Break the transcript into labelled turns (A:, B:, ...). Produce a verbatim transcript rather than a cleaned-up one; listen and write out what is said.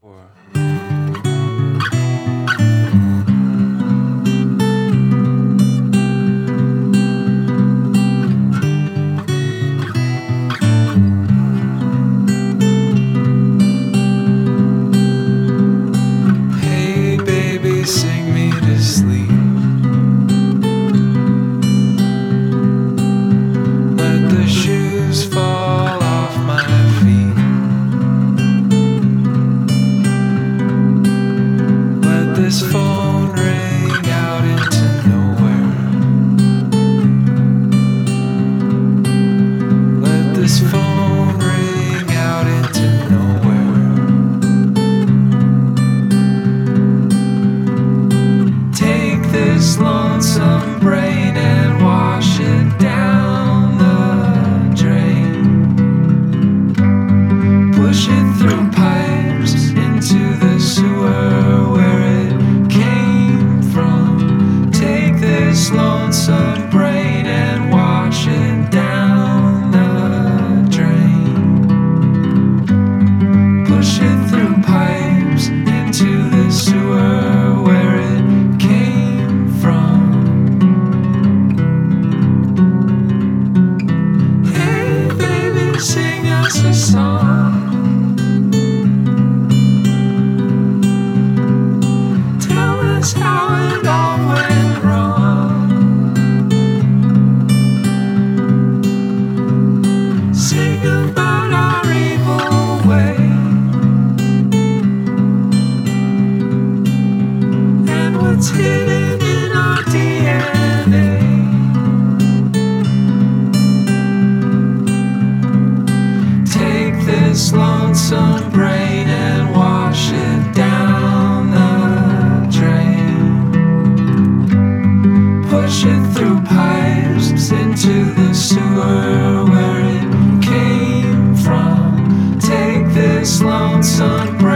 A: Or hey baby, sing me to sleep. Let the shoes fall off my feet. Let this phone ring out into nowhere. Let this phone ring out into nowhere. Take this lonesome brain and wash it down the drain. Push it through pipes into the sewer where it came from. Take this lonesome brain and wash it down the drain. Push it through pipes into the sewer where it came from. Hey baby, sing us a song. Tell us how it all went wrong. Sing about our evil way and what's hidden in our D N A. Take this lonesome brain and wash it down the drain. Push it through pipes into the sewer where it came from. Take this lonesome brain